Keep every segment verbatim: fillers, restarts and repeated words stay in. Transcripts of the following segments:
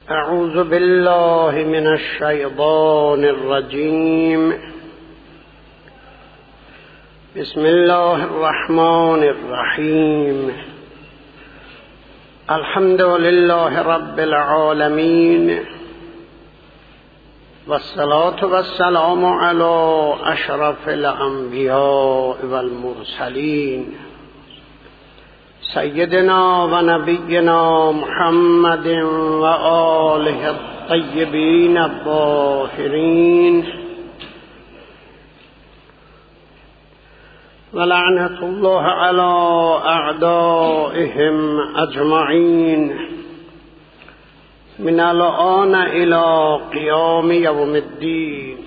اعوذ بالله من الشیطان الرجیم. بسم الله الرحمن الرحیم. الحمد لله رب العالمین والصلاة والسلام على اشرف الانبیاء والمرسلین سیدنا و نبینا محمد و آله الطیبین الطاهرین و لعنت الله علی اعدائهم اجمعین من الآن الى قیام یوم الدین.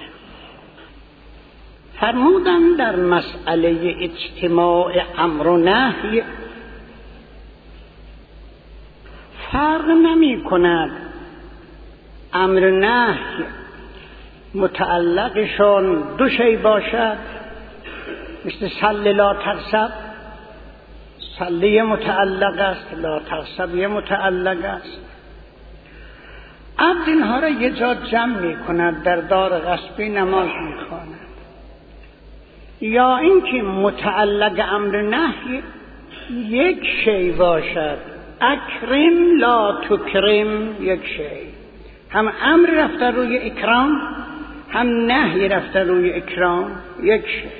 فرمودن در مسئله اجتماع امر و نهی فرق نمی کند امر نهی متعلقشون دو شی باشد، مثل صل لا تغضب، صلی متعلق است، لا تغضب یه متعلق است. عبد اینها را یه جا جمع می کند، در دار غصبی نماز می خواند. یا اینکه متعلق امر نهی یک شی باشد، اکرم لا تکرم یک شی، هم امر رفته روی اکرام هم نهی رفته روی اکرام یک شی.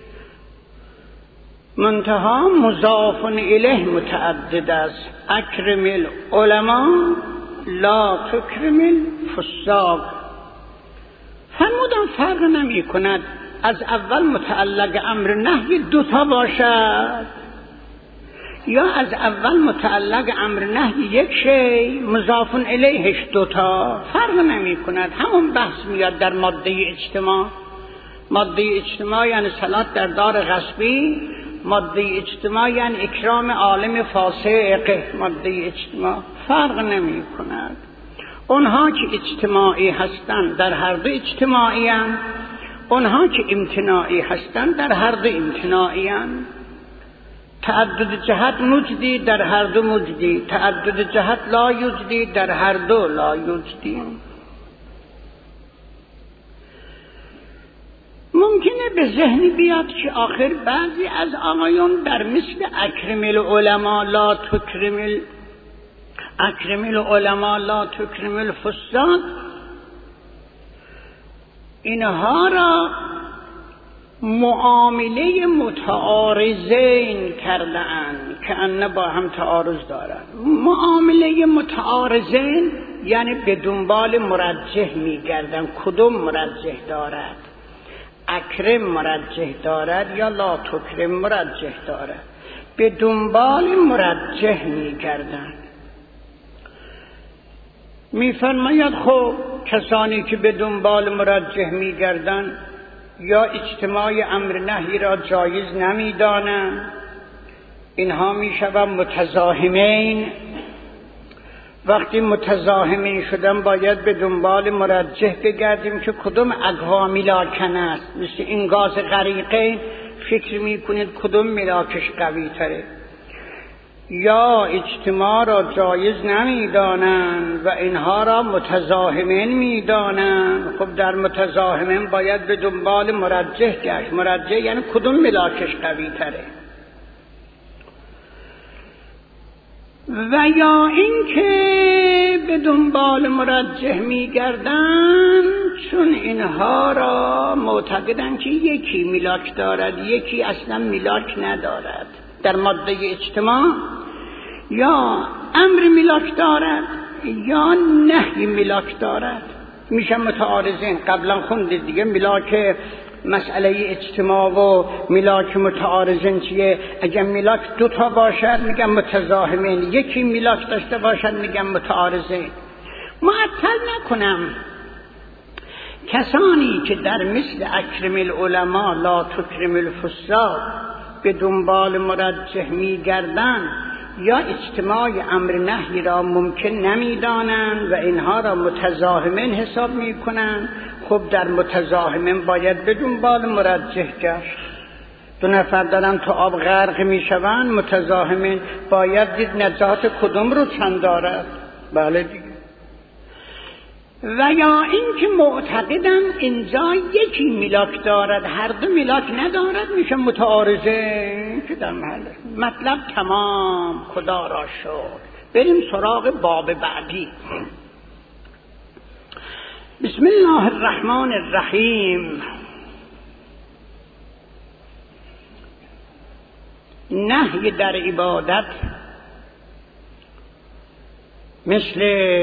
منتها مضاف الیه متعدد است. اکرم العلماء لا تکرم الفساق. فرمودن فرق نمی کند از اول متعلق امر نهی دوتا باشد، یا از اول متعلق امر نهی یک شی مضاف الیهش دوتا، فرق نمی کند. همون بحث میاد در ماده اجتماع. ماده اجتماع یعنی صلات در دار غصبی، ماده اجتماع یعنی اکرام عالم فاسق. ماده اجتماع فرق نمی کند. اونها که اجتماعی هستند در هر دو اجتماعی هستند، اونها که امتناعی هستند در هر دو امتناعی هستند. تعدد جهت موجودی در هر دو موجودی، تعدد جهت لا یوجدی در هر دو لا یوجدی. ممکنه به ذهنی بیاد که آخر بعضی از آقایون در مثل اکرم العلماء لا تکرم ال... اکرم العلماء لا تکرم الفساد، اینها را معامله متعارضین کرده اند که انه با هم تعارض دارند. معامله متعارضین یعنی به دنبال مرجح میگردن، کدوم مرجح دارد، اکرم مرجح دارد یا لا تکرم مرجح دارد، به دنبال مرجح میگردن. میفرماید خب کسانی که به دنبال مرجح میگردن یا اجتماع امر نهی را جایز نمیدانند، اینها میشوند متزاحمین. وقتی متزاحمین شدن باید به دنبال مرجح بگردیم که کدوم اقوا ملاکن است. مثل این گاز غریقه فکر میکنید کدوم ملاکش قوی تره. یا اجتماع را جایز نمیدانند و اینها را متزاحمین میدانند. خب در متزاحمین باید به دنبال مرجح گشت. مرجح یعنی کدوم ملاکش قوی تره. و یا اینکه به دنبال مرجح میگردند چون اینها را معتقدند که یکی ملاک دارد یکی اصلا ملاک ندارد. در ماده اجتماع یا امر ملاک دارد یا نهی ملاک دارد، میشه متعارضین. قبلا خوندید دیگه ملاک مسئله اجتماع و ملاک متعارضین چیه؟ اگر ملاک دوتا باشد میگن متزاحمین، یکی ملاک داشته باشد میگن متعارضین. معطل نکنم کسانی که در مثل اکرم العلماء لا تکرم الفساد به دنبال مرجح میگردند یا اجتماع امر نهی را ممکن نمیدانند و اینها را متزاحمین حساب میکنند. خب در متزاحمین باید به دنبال مرجح گشت. دو نفر دارن تو آب غرق میشوند، متزاحمین باید دید نجات کدوم رو چند دارد. بله دیگه و یا اینکه معتقدم اینجا یکی ملاک دارد هر دو ملاک ندارد، میشه متعارضه که در محل مطلب تمام خدا را شد. بریم سراغ باب بعدی. بسم الله الرحمن الرحیم. نهی در عبادت مثل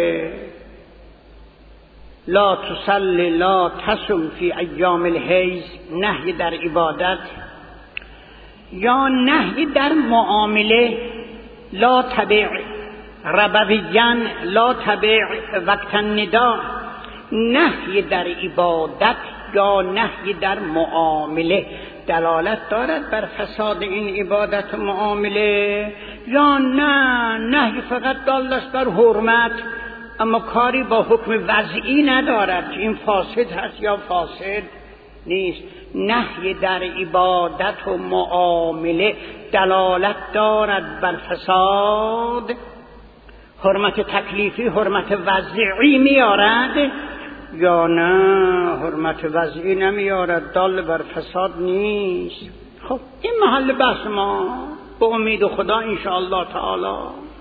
لا تصلی لا تصم فی ایام الحیض، نهی در عبادت، یا نهی در معامله، لا تبع ربویاً لا تبع وقت النداء، نهی در عبادت یا نهی در معامله دلالت دارد بر فساد این عبادت و معامله، یا نه نهی فقط دال است بر حرمت اما کاری با حکم وضعی ندارد که این فاسد هست یا فاسد نیست. نهی در عبادت و معامله دلالت دارد بر فساد، حرمت تکلیفی حرمت وضعی میارد یا نه حرمت وضعی نمیارد، دال بر فساد نیست. خب این محل بحث ما به امید خدا انشاءالله تعالی.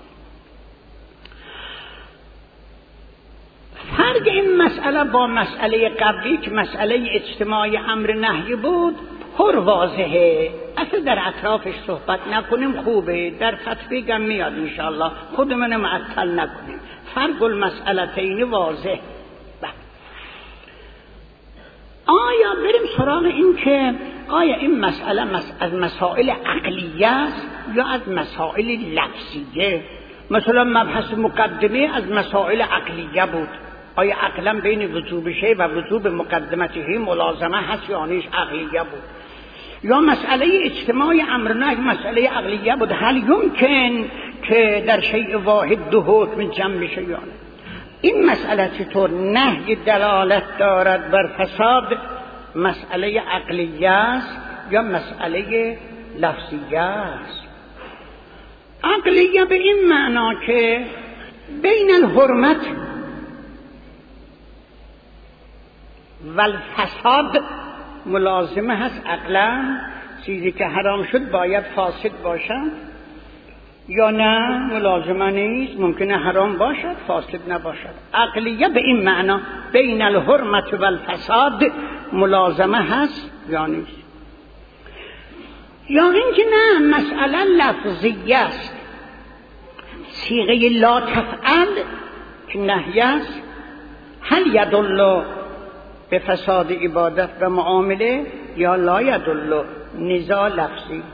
فرق این مسئله با مسئله قبلی که مسئله اجتماع امر نهی بود پر واضحه، اصلا در اطرافش صحبت نکنیم خوبه، در فتوی گم میاد انشاءالله، خودمون معطل نکنیم. فرق المسئلتین واضح. آیا بریم سراغ این که آیا این مسئله از مسائل عقلیه است یا از مسائل لفظیه؟ مثلا مبحث مقدمه از مسائل عقلیه بود، آیا عقلا بین وجوب شی و وجوب مقدمته ملازمه هست یا نیش عقلیه بود؟ یا مسئله اجتماع امر نهی مسئله عقلیه بود، هل یمکن که در شیء واحد دو حکم جمع بشه یا نه؟ این مسئله چطور نهی دلالت دارد بر فساد، مسئله عقلیه است یا مسئله لفظیه است؟ عقلیه به این معنا که بین الحرمت و الفساد ملازمه هست، عقلا چیزی که حرام شد باید فاسد باشد یا نه ملازمه نیست، ممکنه حرام باشد فاسد نباشد. عقلیه به این معنا بین الحرمت و الفساد ملازمه هست یا نیست. یا اینکه نه مسئله لفظیه است، صیغه لا تفعل که نهی است، هل یدل به فساد عبادت و معامله یا لا یدل، نزاع لفظی.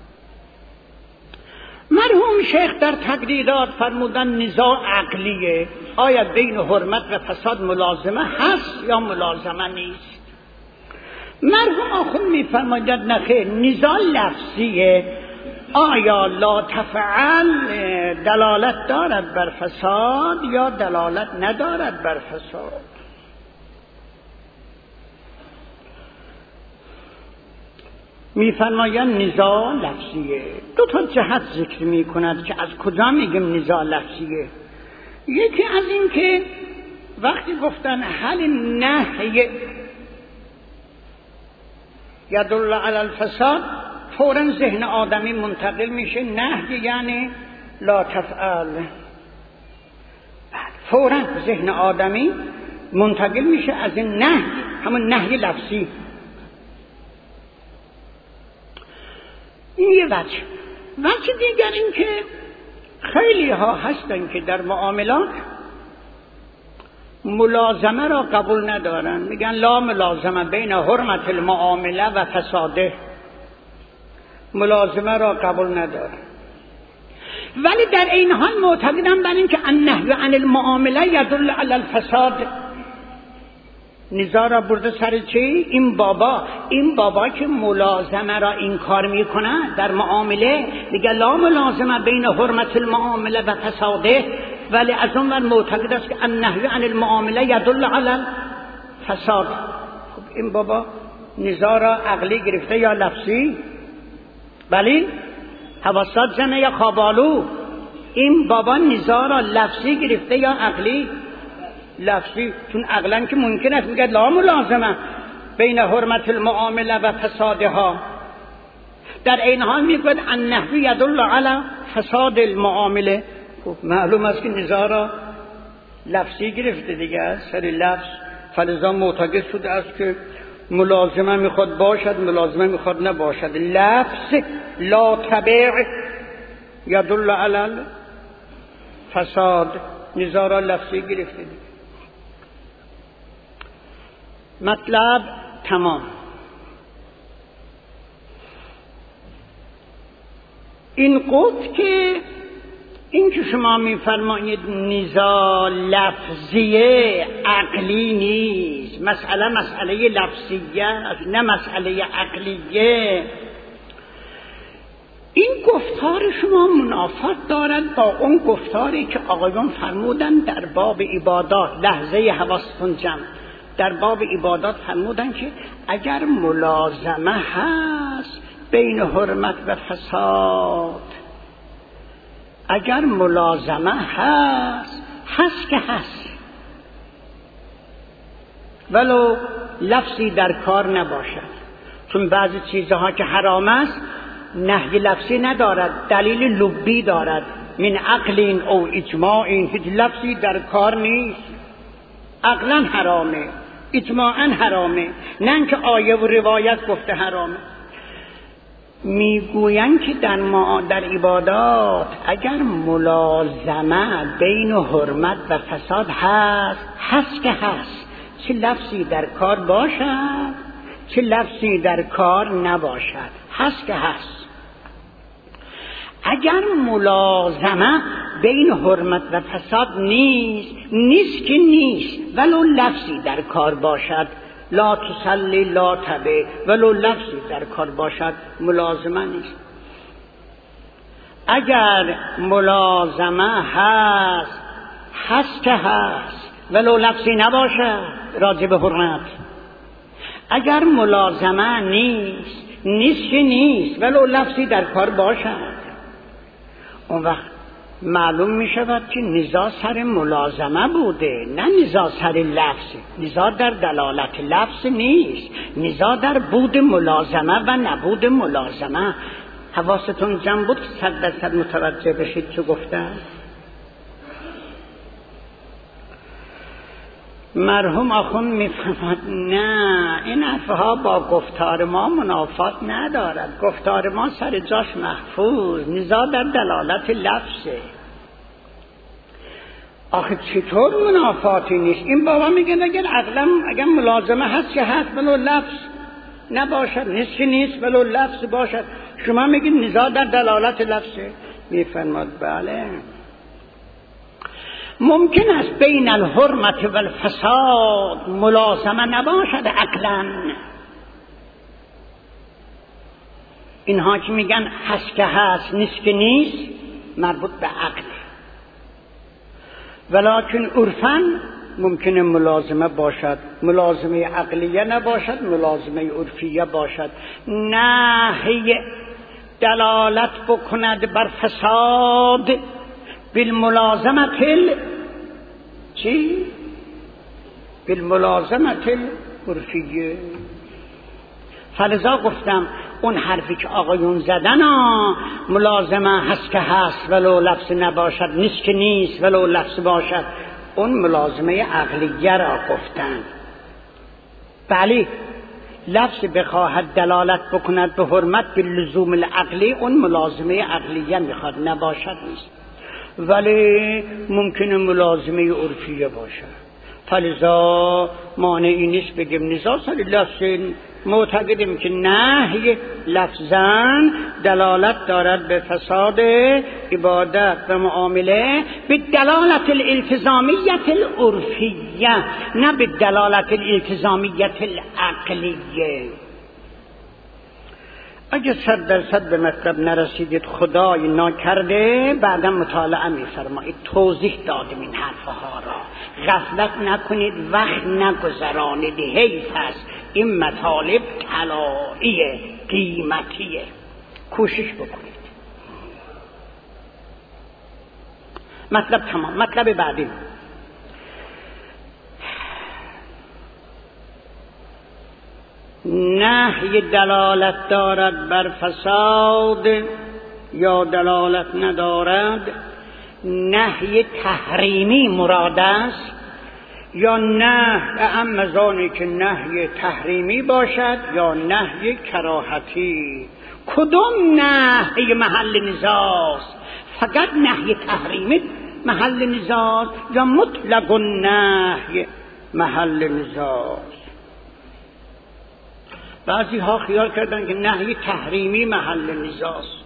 مرحوم شیخ در تقریرات فرمودن نزاع عقلیه، آیا بین حرمت و فساد ملازمه هست یا ملازمه نیست؟ مرحوم آخوند میفرماید نخیر، نزاع لفظیه، آیا لا تفعل دلالت دارد بر فساد یا دلالت ندارد بر فساد؟ میفرمایند نزاع لفظیه. دو تا جهت ذکر میکند که از کجا میگم نزاع لفظیه. یکی از این که وقتی گفتن هل نهی یدل علی الفساد، فوراً ذهن آدمی منتقل میشه نهی یعنی لا تفعل، فوراً ذهن آدمی منتقل میشه از این نهی، همون نهی لفظی. این یه وجه. وجه دیگر این که خیلی ها هستن که در معاملات ملازمه را قبول ندارن، میگن لا ملازمه بین حرمت المعامله و فساده، ملازمه را قبول ندارن. ولی در این حال معتقدن بر این که النهی عن المعامله یدل علی الفساد. نزاع را برده سر چی؟ این بابا این بابا که ملازمه را این کار میکنه در معامله، میگه لا ملازمه بین حرمت المعامله و فساده، ولی از اون ور معتقد است که النهی عن المعامله یدل علی الفساد. خب این بابا نزاع را عقلی گرفته یا لفظی؟ بلی حواسات جمع یا خابالو. این بابا نزاع را لفظی گرفته یا عقلی؟ لفظی، چون عقلا که ممکن است میگه لا ملازمه بین حرمت المعامله و فسادها، در این حال میگه النحو یدل علی فساد المعامله. خب معلوم است که نزاع را لفظی گرفته دیگه، سر لفظ، فلذا معتقد شده است که ملازمه میخواد باشد، ملازمه میخواد نباشد. لفظ لا تبع یدل علی فساد، نزاع را لفظی گرفته دیگه. مطلب تمام. این گفت که این که شما میفرمایید نزاع لفظیه عقلی نیست، مسئله مسئله لفظیه است نه مسئله عقلیه. این گفتار شما منافات دارد با اون گفتاری که آقایون فرمودن در باب عبادات. لحظه حواستون جمع. در باب عبادات فرمودن که اگر ملازمه هست بین حرمت و فساد، اگر ملازمه هست هست که هست، ولو لفظی در کار نباشد. چون بعضی چیزها که حرام است نهی لفظی ندارد، دلیل لبی دارد، من عقل او اجماع، هیچ لفظی در کار نیست، عقلا حرامه، اجماعا حرامه، نه اینکه آیه و روایت گفته حرامه. میگویند که در ما در عبادات اگر ملازمه بین حرمت و فساد هست هست که هست، چه لفظی در کار باشد چه لفظی در کار نباشد، هست که هست. اگر ملازمه بین حرمت و فساد نیست، نیست که نیست، ولو لفظی در کار باشد، لا تصلی لا تبع، ولو لفظی در کار باشد ملازمه نیست. اگر ملازمه هست هست که هست، ولو لفظی نباشد راجع به حرمت. اگر ملازمه نیست، نیست که نیست، ولو لفظی در کار باشد، اون وقت معلوم می شود که نزاع سر ملازمه بوده، نه نزاع سر لفظ. نزاع در دلالت لفظ نیست، نزاع در بود ملازمه و نبود ملازمه. حواستون جمع بود که صد درصد متوجه بشید چه گفتن. مرحوم آخون میفهمد نه، این حرفها با گفتار ما منافات ندارد، گفتار ما سر جاش محفوظ، نزاع در دلالت لفظه. آخه چطور منافاتی نیست؟ این بابا میگن اگر عقلا اگر ملازمه هست که هست، ولو لفظ نباشد، نیست که نیست، ولو لفظ باشد. شما میگین نزاع در دلالت لفظه. میفرماد بله، ممکن است بین الحرمت و الفساد ملازمه نباشد عقلا. اینها که میگن هست که هست نیست که نیست مربوط به عقل، ولکن عرفاً ممکنه ملازمه باشد، ملازمه عقلیه نباشد، ملازمه عرفیه باشد. نهی دلالت بکند بر فساد بالملازمه تل چی؟ بالملازمه تل عرفیه. فلذا گفتم اون حرفی که آقایون زدن ها، ملازمه هست که هست ولو لفظ نباشد، نیست که نیست ولو لفظ باشد، اون ملازمه عقلیه را گفتن. بله، لفظ بخواهد دلالت بکند به حرمت به لزوم العقلی، اون ملازمه عقلیه میخواد، نباشد نیست. ولی ممکنه ملازمه عرفیه باشد. فلذا مانعی نیست بگیم نزاع سر لفظ. معتقدیم که نهی لفظاً دلالت دارد به فساد عبادت و معامله به دلالت الالتزامیت العرفیه، نه به دلالت الالتزامیت العقلیه. اگه صد درصد به مطلب نرسیدید خدای ناکرده بعدا مطالعه می‌فرمایید، توضیح دادم این حرفها را. غفلت نکنید، وقت نگذرانید، حیف است. این مطالب طلاییه، قیمتیه، کوشش بکنید. مطلب تمام. مطلب بعدی نهی دلالت دارد بر فساد یا دلالت ندارد، نهی تحریمی مراد است یا نه اعم از آنی که نهی تحریمی باشد یا نهی کراهتی. کدام نهی محل نزاع است؟ فقط نهی تحریمی محل نزاع یا مطلق نهی محل نزاع؟ بعضی ها خیال کردن که نهی تحریمی محل نزاع است.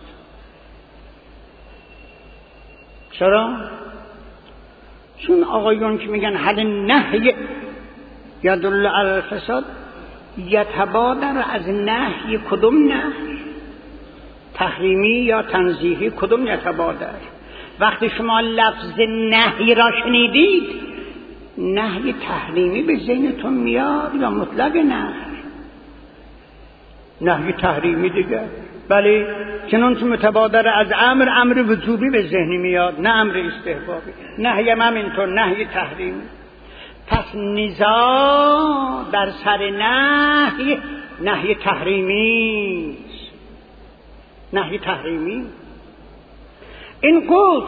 چرا؟ چون آقایون که میگن حل نهی یدل علی الفساد، یتبادر از نهی کدوم نهی؟ تحریمی یا تنزیهی؟ کدوم یتبادر؟ وقتی شما لفظ نهی را شنیدید، نهی تحریمی به ذهنتون میاد یا مطلق نهی؟ نهی تحریمی دیگه. بله، چنانچه متبادر از امر، امر وجوبی به ذهن میاد، نه امر استحبابی. نهی هم اینطور، نهی تحریمی. پس نزاع در سر نهی، نهی تحریمی، نهی تحریمی. این گفت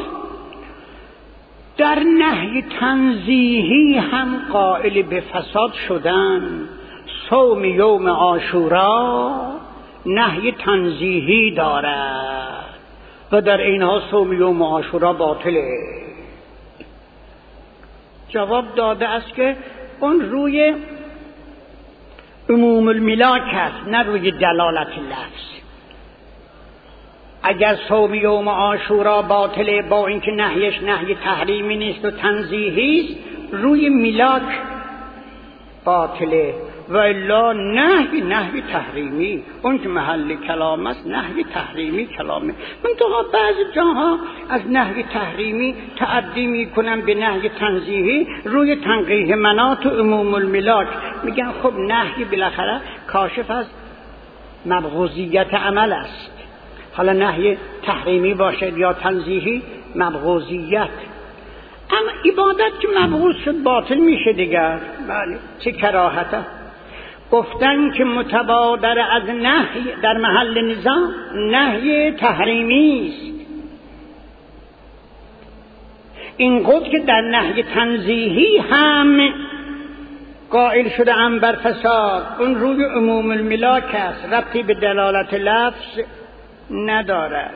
در نهی تنزیهی هم قائل به فساد شدن. صوم یوم عاشورا نهی تنزیهی دارد و در اینها صوم یوم عاشورا باطله. جواب داده است که اون روی عموم الملاک است، نه روی دلالت لفظ. اگر صوم یوم عاشورا باطله با اینکه نهیش نهی تحریمی نیست و تنزیهی است، روی ملاک باطله، و الا نهی نهی تحریمی. اون که محل کلام است نهی تحریمی کلامه. منتها بعضی جاها از نهی تحریمی تعدی میکنن به نهی تنزیهی روی تنقیح مناط و عموم الملاک. میگن خب نهی بالاخره کاشف از مبغوضیت عمل است. حالا نهی تحریمی باشد یا تنزیهی، مبغوضیت. اما عبادت که مبغوض شد باطل میشه دیگر. بله، چه کراهته. گفتن که متبادر از نهی در محل نزاع نهی تحریمی است. این گفت که در نهی تنزیهی هم قائل شده ام بر فساد، اون روی عموم الملاک است، ربطی به دلالت لفظ ندارد.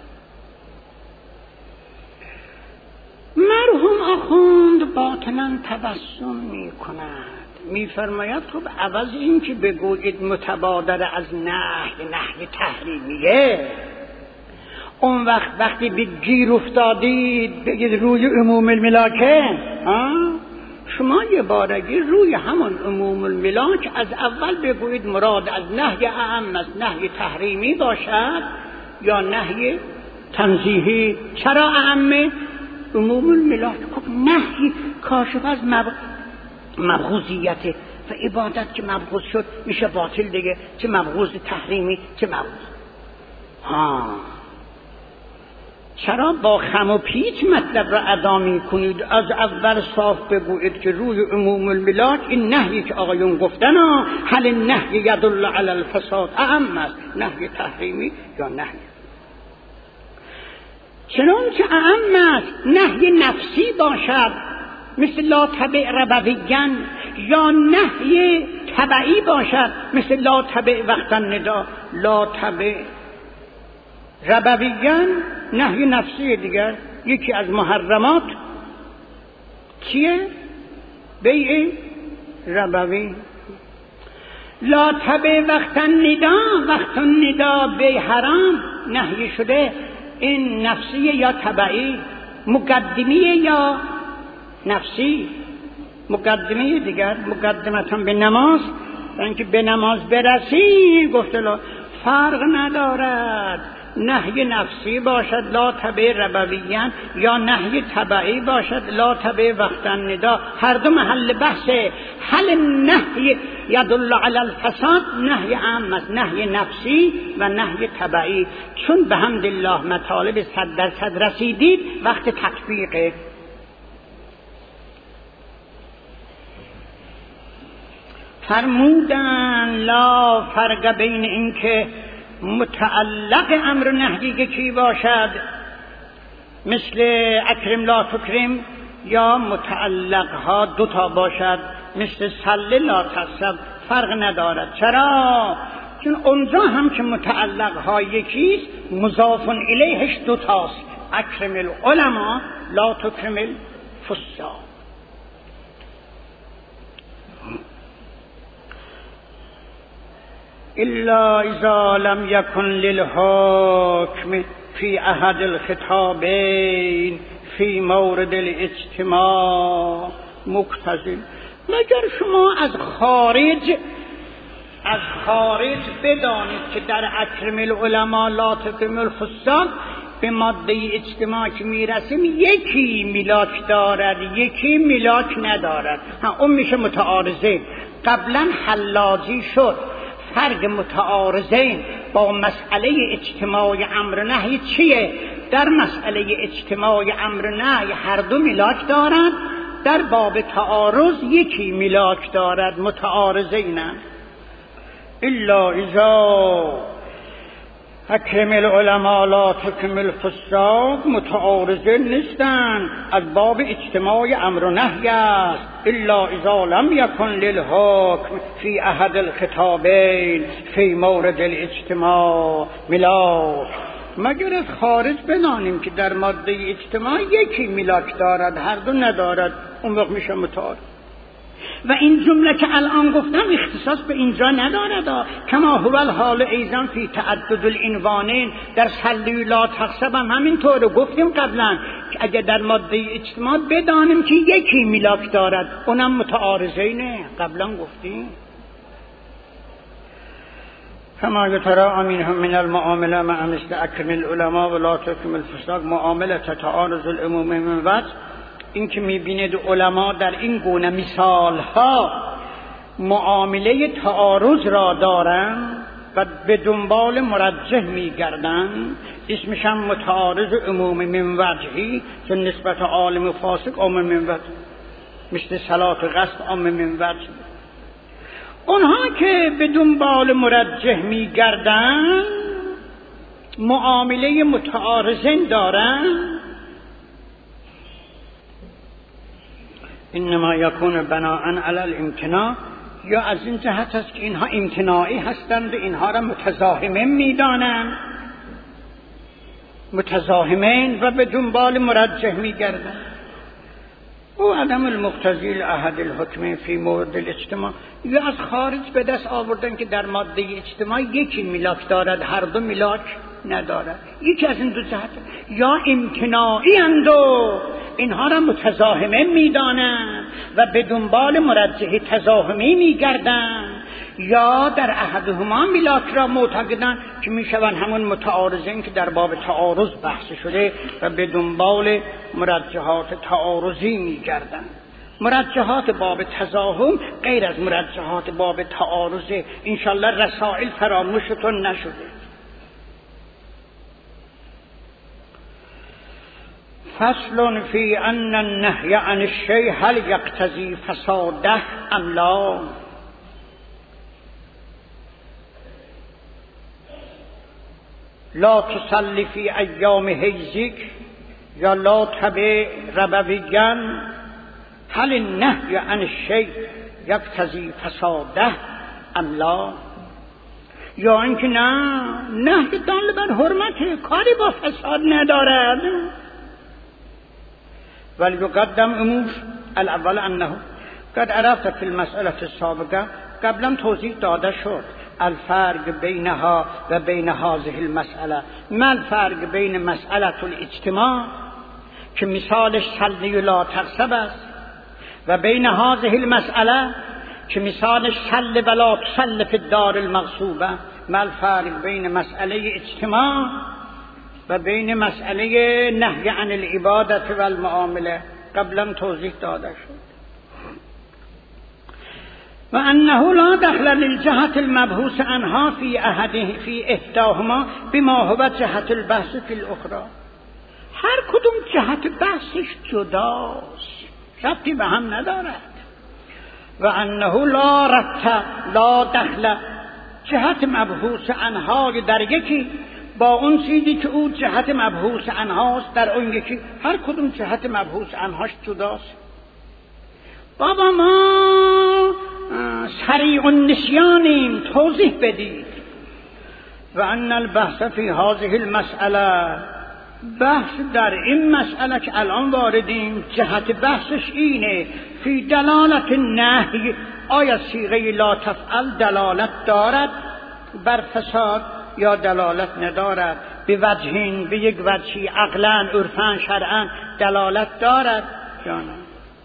مرحوم آخوند باطنا تبسم می کند، می فرماید خب عوض این که بگویید متبادر از نهی نهی تحریمیه، اون وقت وقتی به گیر افتادید بگید روی عموم الملاکه. شما یه بارگی روی همون عموم الملاک از اول بگویید مراد از نهی اعم از نهی تحریمی باشد یا نهی تنزیهی. چرا اعمه؟ عموم الملاک. خب نهی کاشف از مب... مبغوضیت و عبادت که مبغوض شد میشه باطل دیگه، چه مبغوض تحریمی چه مبغوض. ها چرا با خم و پیچ مطلب را ادا می کنید؟ از اول صاف بگویید که روی عموم الملاک این نهی که آقایون گفتن ها، هل نهی یدل علی الفساد اهم است، نهی تحریمی یا نهی. چنانچه اهم است نهی نفسی باشد مثل لا تبع ربویان، یا نهی تبعی باشد مثل لا تبع وقت الندا. لا تبع ربویان نهی نفسی دیگر. یکی از محرمات چیه؟ بیع ربوی. لا تبع وقت الندا، وقت الندا بیع حرام نهی شده. این نفسی یا تبعی؟ مقدمی یا نفسی؟ مقدمی دیگر. مقدمتاً به نماز، اینکه به نماز برسی گفته لا فرق ندارد، نهی نفسی باشد لا تبع ربویان یا نهی تبعی باشد لا تبع وقت الندا، هر دو محل بحثه. هل نهی یدل علی الفساد نهی عام است، نهی نفسی و نهی تبعی. چون به حمدالله مطالب صد درصد رسیدید، وقت تطبیقه. فرمودن لا فرق بین این که متعلق امر نهی یکی باشد مثل اکرم لا تکرم، یا متعلق ها دو تا باشد مثل سل لا تصب، فرق ندارد. چرا؟ چون اونجا هم که متعلق ها یکیست، مضاف الیهش دو تاست. اکرم العلماء لا تکرم الفساق. الا اذا لم یکن للحکم فی احد الخطابین فی مورد الاجتماع مقتضی. مگر شما از خارج از خارج بدانید که در اکرم العلماء لا تکرم الفساق به ماده اجتماع که میرسیم یکی میلاک دارد یکی میلاک ندارد. ها اون میشه متعارضه. قبلا حلاجی شد فرق متعارضین با مسئله اجتماع امر نهی چیه؟ در مسئله اجتماع امر نهی هر دو میلاک دارد، در باب تعارض یکی میلاک دارد. متعارضینند. الا اذا اکرم العلماء لا تکرم الفساق، متعارضین نیستند، از باب اجتماع امر نهی است. الا اذا لم یکن للحکم فی احد الخطابین فی مورد الاجتماع ملاک. مگر از خارج بدانیم که در ماده اجتماع یکی میلاک دارد هر دو ندارد، اون وقت میشه متعارض. و این جمله که الان گفتم اختصاص به اینجا ندارد، کما هو الحال ایضا فی تعدد العنوانین. در سلی لا تحسب هم همینطور گفتیم قبلا که اگر در ماده اجتماع بدانیم که یکی میلاک دارد اونم متعارضینه، قبلا گفتیم. کما یتراء منهم من المعامله مع مثل اکرم العلماء و لا تکرم الفساق معامله تعارض العموم من وجه. این که میبینید علما در این گونه مثال ها معامله تعارض را دارن و به دنبال مرجح میگردن، اسمش هم متعارض عموم من وجهی، چون نسبت عالم و فاسق عموم من وجه، مثل صلات و قصد عموم من وجه. اونها که به دنبال مرجح میگردن معامله متعارضین دارن. انما یکون بناء علی الامتناع، یا از این جهت است که اینها امتناعی هستند و اینها را متزاحمین میدانند، متزاحمین و به دنبال مرجح میگردند. او عدم المقتضی لاحد الحکم فی مورد الاجتماع، یا از خارج به دست آوردن که در ماده اجتماع یکی میلاک دارد هر دو میلاک ندارد. یکی از این دو جهت، یا امتناعی اند و اینها را متزاحمه میدانند و به دنبال مرجح تزاحمی میگردند، یا در احدهما میلاک را معتقدند که میشوند همون متعارضین که در باب تعارض بحث شده و به دنبال مرجحات تعارضی میگردند. مرجحات باب تزاحم غیر از مرجحات باب تعارض. انشالله رسائل فراموشتون نشده. فصل فی ان النهی عن الشیء هل یقتضی فساده ام لا. لا تصلی فی ایام حیضک یا لا تبع ربویا هل النهی عن الشیء یقتضی فساده ام لا. یا اینکه نه، نهی دال بر حرمت، کاری با فساد ندارد. ولی یقدم امور الاول انه قد عرفت فی المسئله السابقه، قبلا توضیح داده شد الفرق بینها و بین هذه المسئله. ما الفرق بین مسئله الاجتماع که مثالش سلی لا تحسب است و بین هذه المسئله که مثالش سل ولا تسل فی الدار المغصوبه. ما الفرق بین مسئله اجتماع و بین مسئله نهی عن العبادت و المعامله، قبلا توضیح داده شد. و انه لا دخل للجهت المبحوث عنها فی احده فی احداهما بما هو جهت البحث فی الاخرى. هر کدوم جهت بحثش جداست، ربطی به هم ندارد. و انه لا ربط لا دخل، جهت مبحوث عنهای در یکی با اون چیزی که او جهت مبحوث عنهاست در اون یکی، هر کدوم جهت مبحوث عنهاش جداست. بابا ما سریع النسیانیم، توضیح بدید. و ان البحث فی هذه المسئله، بحث در این مسئله که الان واردیم جهت بحثش اینه فی دلالت نهی، آیا صیغه لا تفعل دلالت دارد بر فساد یا دلالت ندارد؟ به وجهین، به یک وجهی، عقلا، عرفا، شرعا دلالت دارد یا نه؟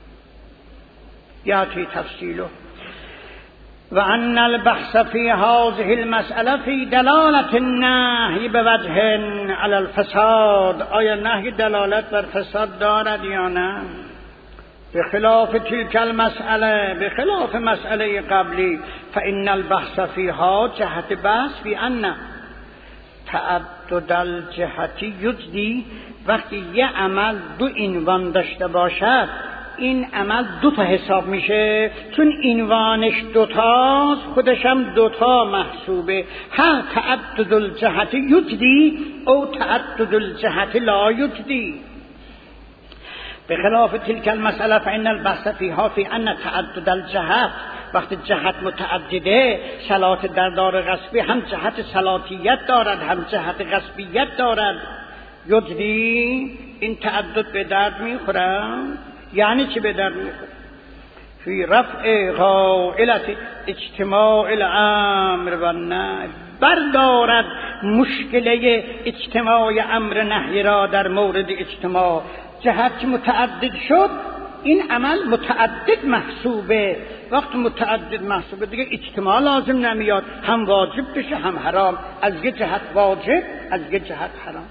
یاتی تفصیله. و ان البحث فی هذه المسئله فی دلالت النهی بوجه علی الفساد، آیا نهی دلالت بر فساد دارد یا نه؟ بخلاف تلك المسئله، بخلاف مسئله قبلی، فان البحث فیها، جهت بحث فی ان تعدد الجهتی یجدی، وقتی یه عمل دو عنوان داشته باشد این عمل دو تا حساب میشه، چون عنوانش دوتاست خودش هم دوتا محسوبه. هل تعدد الجهت یجدی او تعدد الجهت لا یجدی. بخلاف تلك المسئله فإن البحث فيها في أن تعدد الجهات، وقتی جهت متعدده، صلات در دار غصبی هم جهت صلاتیت دارد هم جهت غصبیت دارد، یجدی، این تعدد به درد میخورد. یعنی چی به درد میخورد؟ فی رفع غائلت اجتماع الامر و نهی، بردارد مشکله اجتماع امر نهی را در مورد اجتماع. جهت متعدد شد این عمل متعدد محسوبه، وقت متعدد محسوبه دیگه اجتماع لازم نمیاد، هم واجب بشه هم حرام، از یه جهت واجب از یه جهت حرام.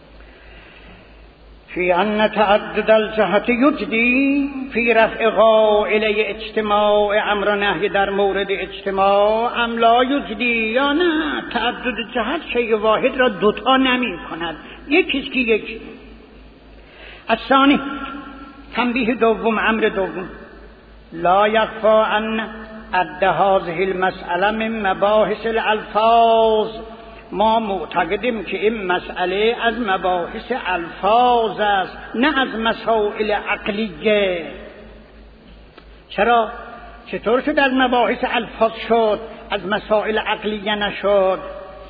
فی ان تعدد الجهت یجدی فی رفع غائله اجتماع امر نهی، در مورد اجتماع ام لا یجدی، یا نه تعدد جهت شیء واحد را دوتا نمی کند، یکیست که یکی. الثانی، تنبیه دوم، امر دوم، لا یخفی ان عد هذه المسئله من مباحث الالفاظ، ما معتقدیم که این مسئله از مباحث الفاظ است نه از مسائل عقلیه. چرا؟ چطور شد از مباحث الفاظ شد از مسائل عقلیه نشد؟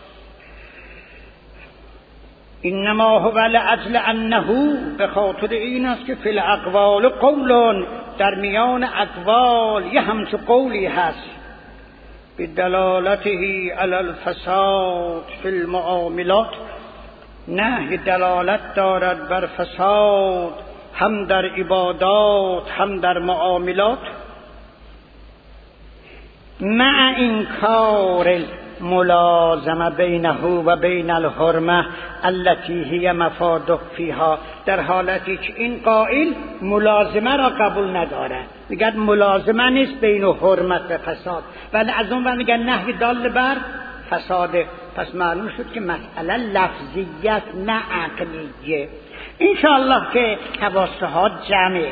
انما هو لأجل انه، به خاطر این است که فی الاقوال قول، در میان اقوال یه همچو قولی هست، بدلالته علی الفساد فی المعاملات، نهی دلالت دارد بر فساد هم در عبادات هم در معاملات، مع انکار ملازمه بینه و بین الحرمه التي هی مفاد فیها، در حالتی که این قائل ملازمه را قبول ندارد، میگه ملازمه نیست بین حرمت و فساد، ولی از اون ور میگه نهی دال بر فساده. پس معلوم شد که مسئله لفظیت نه عقلیه. انشاءالله که حواسه ها جمعه.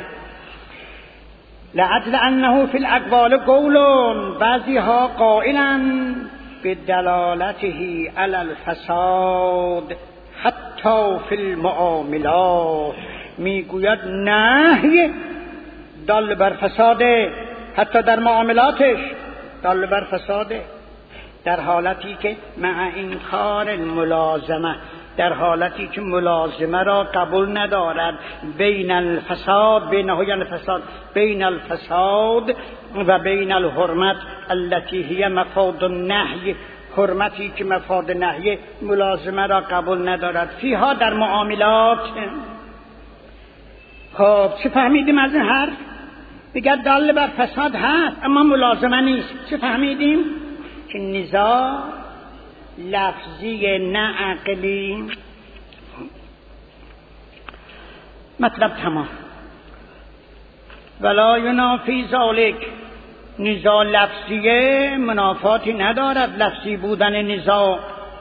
لعجل انه فی الاقوال قولون، بعضی ها قائلن بدلالته علی الفساد حتی فی المعاملات، میگوید نهی دال بر فساده، حتی در معاملاتش دال بر فساده، در حالتی که مع انکار الملازمه، در حالتی که ملازمه را قبول ندارد، بین الفساد، بینه یعنی فساد، بین الفساد و بین الحرمت التي هي مفاد النهی، حرمتی که مفاد نهی ملازمه را قبول ندارد، فیها در معاملات. خب چه فهمیدیم از این حرف؟ دیگر دال بر فساد هست اما ملازمه نیست. چه فهمیدیم؟ که نزاع لفظی نه عقلی. مطلب تمام. ولا ینافی ذالک، نزاع لفظیه منافاتی ندارد، لفظی بودن نزاع.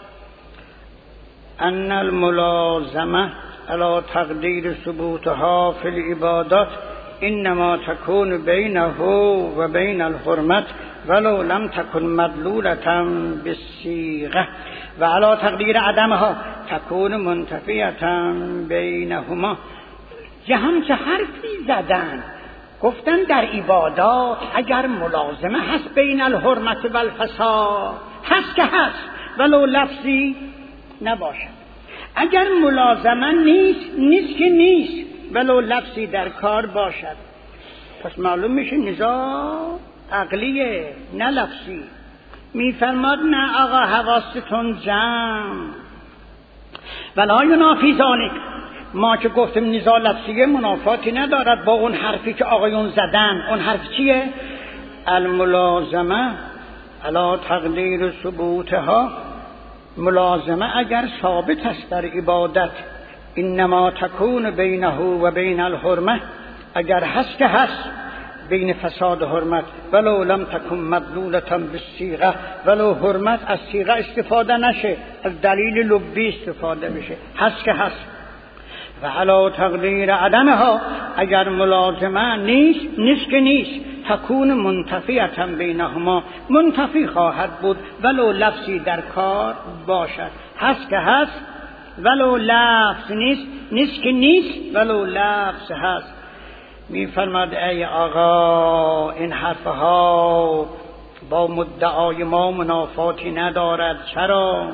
ان الملازمه علی تقدیر ثبوتها فی العبادات انما تکون بینه و بین الحرمت ولو لم تکن مدلولة بالصیغه و علی تقدیر عدمها تکون منتفیة بینهما. یه همچه حرفی زدن گفتن در عبادات اگر ملازمه هست بین الحرمت و الفساد هست که هست ولو لفظی نباشد، اگر ملازمه نیست نیست که نیست ولو لفظی در کار باشد. پس معلوم میشه نزاع عقلیه نه لفظی. میفرماد نه آقا حواستون جمع ولا ینافی ذلک، ما که گفتیم نزاع لفظیه منافاتی ندارد با اون حرفی که آقایون زدن. اون حرف چیه؟ الملازمه علی تقدیر ثبوتها، ملازمه اگر ثابت است در عبادت انما تکون بینه و بین الحرمه، اگر هست که هست بین فساد و حرمت، ولو لم تکن مدلولة بالصیغه، ولو حرمت از صیغه استفاده نشه، از دلیل لبی استفاده بشه، هست که هست. و علی تقدیر عدمها، اگر ملازمه نیست نیست که نیست، تکون منتفیة بینهما، منتفی خواهد بود ولو لفظی در کار باشد. هست که هست ولو لفظ نیست نیست که نیست ولو لفظ هست. می فرماد ای آقا این حرفها با مدعای ما منافاتی ندارد. چرا؟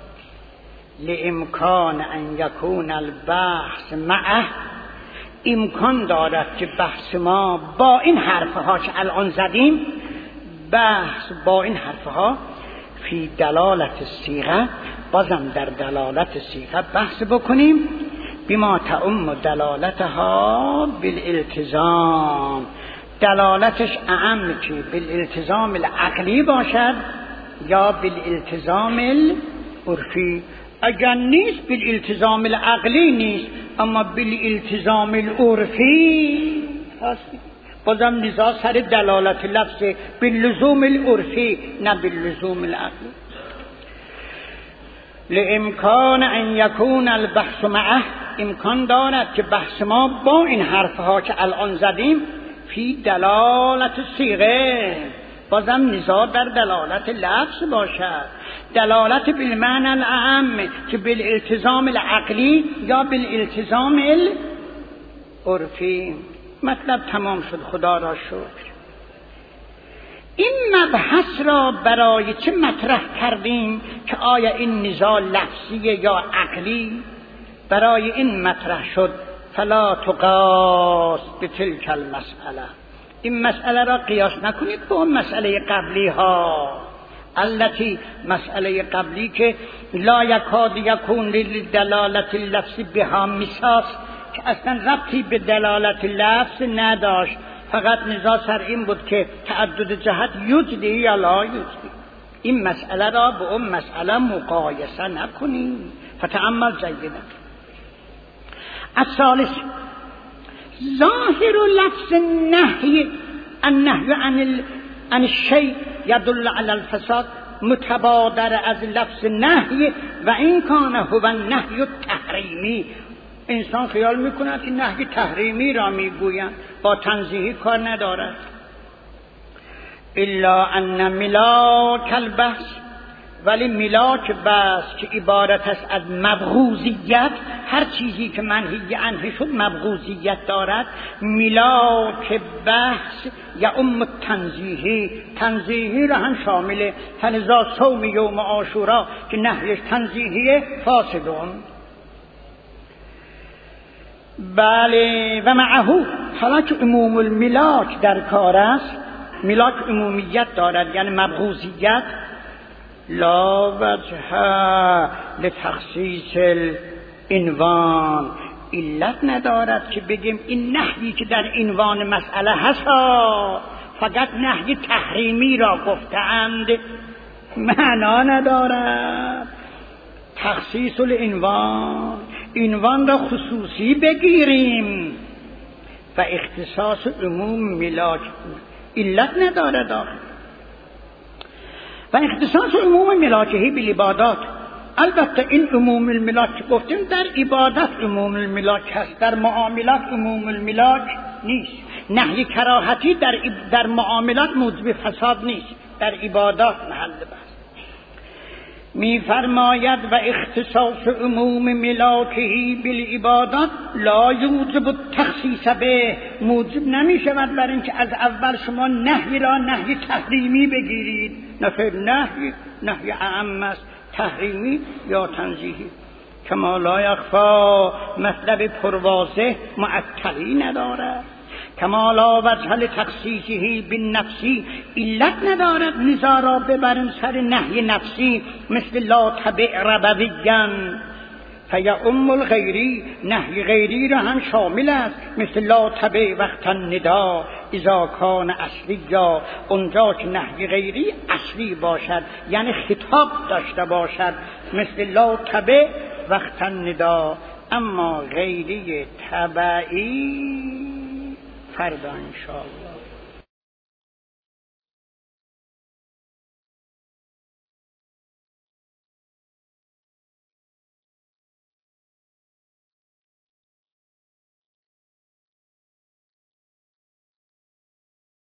لامکان ان یکون البحث معه، امکان دارد که بحث ما با این حرفها که الان زدیم، بحث با این حرفها فی دلالت صیغه، بازم در دلالت صیغه بحث بکنیم، بما تعم دلالتها بالالتزام، دلالتش اعم که بالالتزام العقلی باشد یا بالالتزام العرفی. اگر نیست بالالتزام العقلی نیست اما بالالتزام العرفی هست، بازم نزاع سر دلالت لفظ باللزوم العرفی نه باللزوم العقلی. لامکان ان یکون البحث معه، امکان دارد که بحث ما با این حرفها که الان زدیم فی دلالت صیغه، بازم نزاع در دلالت لفظ باشد، دلالت بالمعنى الاعم که بالالتزام العقلی یا بالالتزام العرفی. مطلب تمام شد، خدا را شکر. این مبحث را برای چه مطرح کردیم که آیا این نزاع لفظی یا عقلی؟ برای این مطرح شد فلا تقاس بتلک المسئله، این مسئله را قیاس نکنید با اون مسئله قبلی ها، التي مسئله قبلی که لا یکاد یکون لدلالت اللفظ بها مساس، که اصلا ربطی به دلالت لفظ نداشت، فقط نزاع سر این بود که تعدد جهت یوجدی یا لا یوجدی. این مسئله را با اون مسئله مقایسه نکنید. فتأمل جیدا. الثالث ظاهر لفظ النهی، النهی عن ال... عن الشيء يدل على الفساد، متبادر از لفظ نهی و این کان هو النهی التحریمی. انسان خیال میکند که نهی تحریمی را میگویند، با تنزیهی کار ندارد. الا ان ملاک البحث، ولی ملاک بحث که عبارت است از مبغوضیت، هر چیزی که منهی عنه شد مبغوضیت دارد. ملاک بحث یا ام تنزیهی، تنزیهی را هم شامل، فلذا صوم یوم عاشورا که نهیش تنزیهیه فاسدون. بله و معه، حالا که عموم الملاک در کار است، ملاک عمومیت دارد یعنی مبغوضیت، لا وجه لتخصیص العنوان، علت ندارد که بگیم این نهی که در عنوان مسئله هست فقط نهی تحریمی را گفتند، معنا ندارد. تخصیص العنوان، عنوان را خصوصی بگیریم و اختصاص عموم ملاک علت ندارد آخر. و اختصاص عموم ملاکهی بالعبادات، البته این عموم الملاک گفتیم در عبادت عموم الملاک هست، در معاملات عموم الملاک نیست. نهی کراهتی در در معاملات موجب فساد نیست، در عبادات محل بحث. می‌فرماید و اختصاص عموم ملاکهی بالعبادات لا یوجب التخصیص به، موجب نمی‌شود بر اینکه از اول شما نهی را نهی تحریمی بگیرید. نه، نهی نهی اعم است، تحریمی یا تنزیهی. کما لا یخفا، مطلب پروازه معطلی ندارد. کما لا وجه لتخصیصه بالنفسی، علت ندارد نزاع را ببرن سر نهی نفسی، مثل لا تبع ربویاً فیعم الغیری، نهی غیری را هم شامل است، مثل لا تبع وقت الندا اذا کان اصلی، یا اونجا که نهی غیری اصلی باشد یعنی خطاب داشته باشد، مثل لا تبع وقت الندا. اما غیری تبعی فردا انشاءالله.